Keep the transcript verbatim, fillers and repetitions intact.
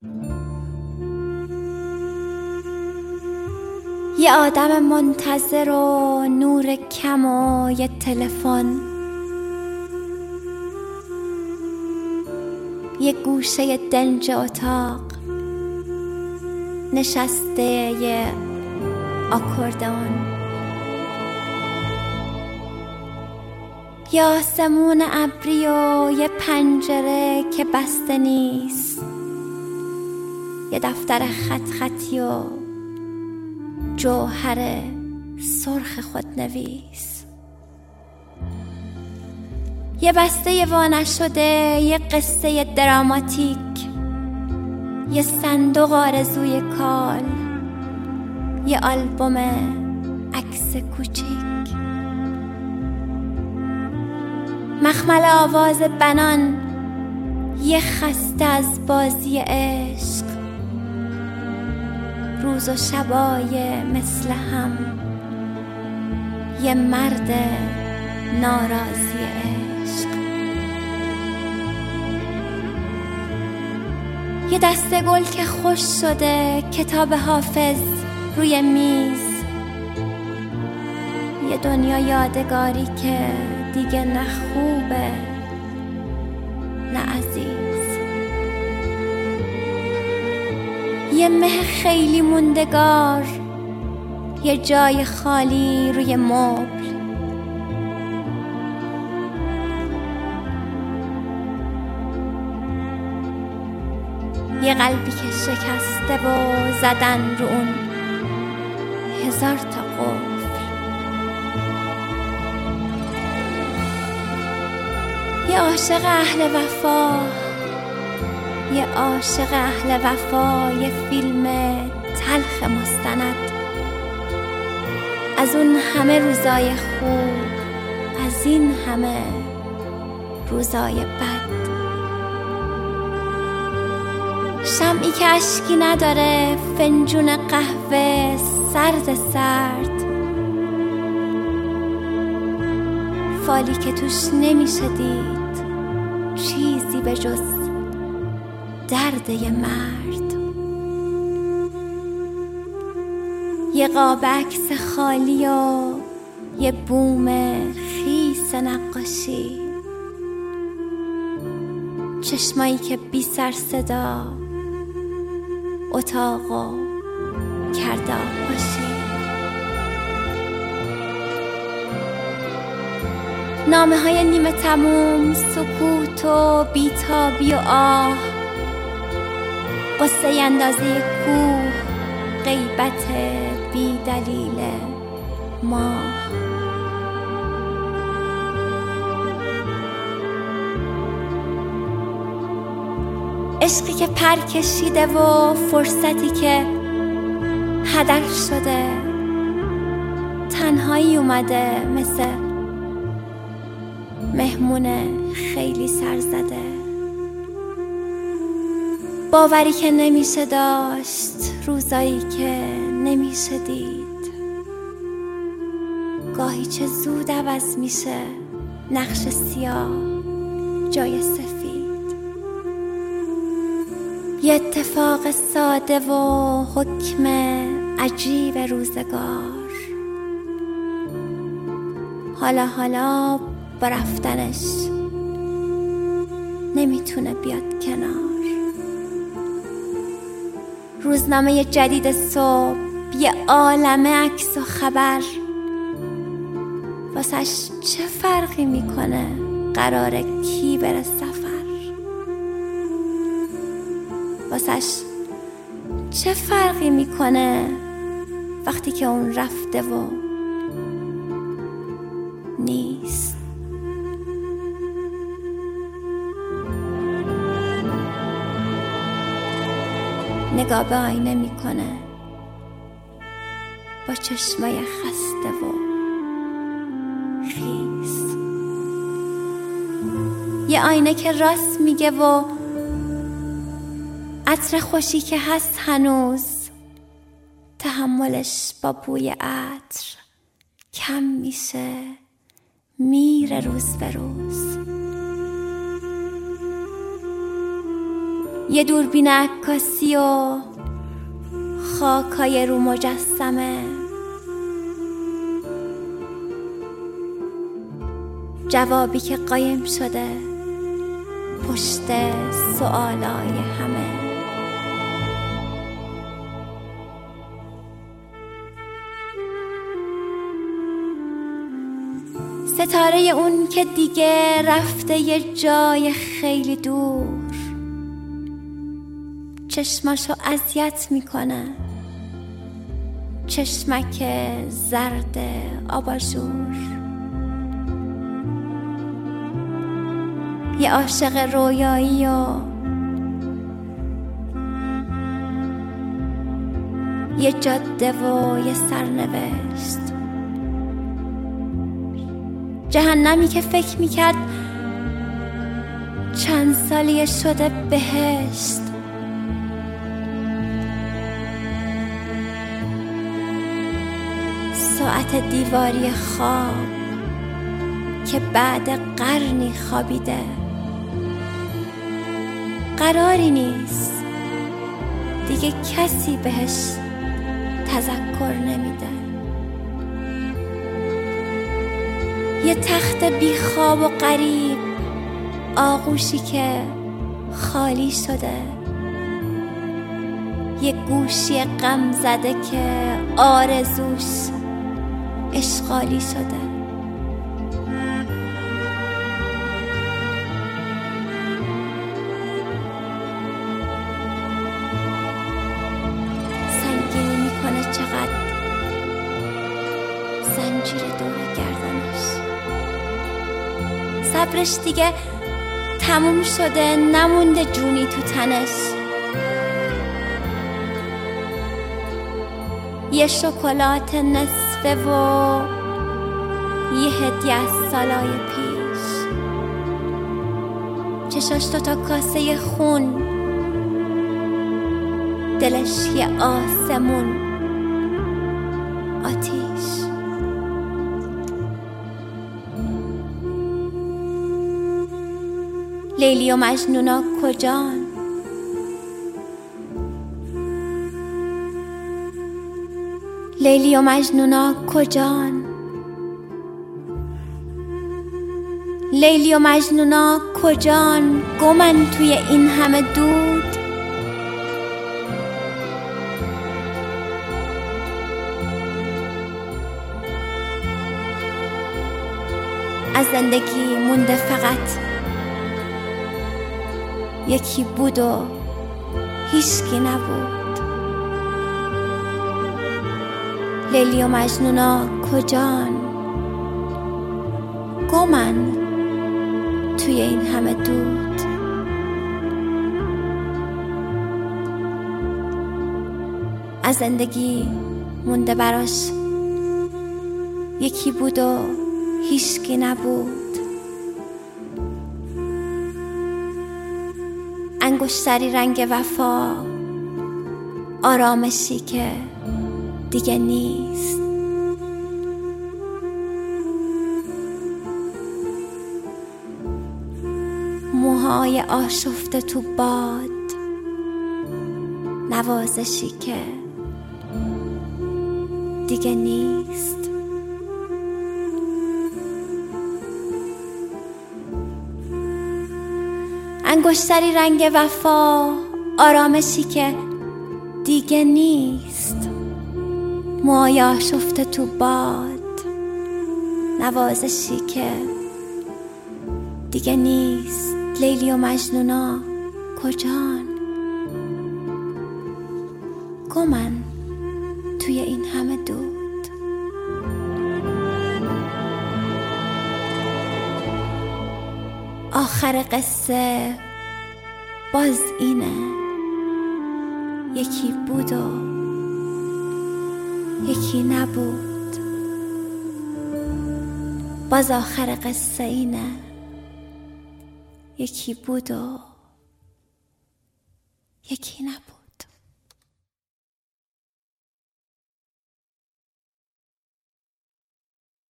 یه آدم منتظر و نور کم و یه تلفن، یه گوشه دنج اتاق نشسته یه آکوردئون، یه آسمون ابری و یه پنجره که بسته نیست، یه دفتر خط خطی و جوهر سرخ خودنویس، یه بسته وانشده، یه قصه دراماتیک، یه صندوق آرزوی کال، یه آلبوم عکس کوچیک، مخمل آواز بنان، یه خسته از بازی عشق، روز و شبای مثل هم، یه مرد ناراضی عشق، یه دسته گل که خوش شده، کتاب حافظ روی میز، یه دنیا یادگاری که دیگه نه خوبه نه عزیز، یه مه خیلی موندگار، یه جای خالی روی مبل، یه قلبی که شکسته و زدن رو اون هزار تا قفل، یه عاشق اهل وفا، یه عاشق اهل وفا، یه فیلم تلخ مستند از اون همه روزای خوب، از این همه روزای بد، شمعی که اشکی نداره، فنجون قهوه سرد سرد، فالی که توش نمیشه دید چیزی به جز درد یه مرد، یه قاب عکس خالی و یه بوم خیس نقاشی، چشمایی که بی سر صدا اتاقو کرده آغاشی، نامه های نیمه تموم، سکوت و بیتابی و آه، قصه اندازه کوه، غیبت بی دلیل ماه، عشقی که پر کشیده و فرصتی که هدر شده، تنهایی اومده مثل مهمون خیلی سر زده، باوری که نمیشه داشت، روزایی که نمیشه دید، گاهی چه زود عوض میشه نقش سیاه جای سفید، یه اتفاق ساده و حکم عجیب روزگار، حالا حالا با رفتنش نمیتونه بیاد کنار، روزنامه جدید صبح، یه عالمه عکس و خبر، واسش چه فرقی میکنه قراره کی بره سفر، واسش چه فرقی میکنه وقتی که اون رفته و نیست. نگاه به آینه میکنه با چشمای خسته و خیس، یه آینه که راست میگه و عطر خوشی که هست هنوز، تحملش با بوی عطر کم میشه، میره روز به روز. یه دوربین عکاسی و خاکای رو مجسمه، جوابی که قایم شده پشت سوالای همه. ستاره اون که دیگه رفته یه جای خیلی دور، چشماشو اذیت میکنه، چشمک زرد آباژور. یه عاشق رویایی و یه جاده و یه سرنوشت، جهنمی که فکر میکرد چند سالیه شده بهشت. ساعت دیواری خواب که بعد قرنی خوابیده، قراری نیست دیگه کسی بهش تذکر نمیده. یه تخت بی خواب و غریب، آغوشی که خالی شده، یه گوشی غم زده که آرزوش اشغالی شده. سنگینی میکنه چقدر زنجیر دور گردنش، صبرش دیگه تموم شده، نمونده جونی تو تنش. یه شکلات نصفه و یه هدیه از سالای پیش، چشاش تو تا کاسه خون، دلش یه آسمون آتیش. لیلی و مجنونا کجان؟ لیلی و مجنونا کجان؟ لیلی و مجنونا کجان؟ گمن توی این همه دود. از زندگی مونده فقط یکی بود و هیچکی نبود. لیلی و مجنونا کجان؟ گمن توی این همه دود. از زندگی مونده براش یکی بود و هیچکی نبود. انگشتری رنگ وفا، آرامشی که دیگه نیست. موهای آشفته تو باد، نوازشی که دیگه نیست. انگشتری رنگ وفا، آرامشی که دیگه نیست. موهای آشفته تو باد، نوازشی که دیگه نیست. لیلی و مجنونا کجان؟ گمن توی این همه دود. آخر قصه باز اینه، یکی بود و یکی نبود. باز آخر قصه اینه، یکی بود و یکی نبود.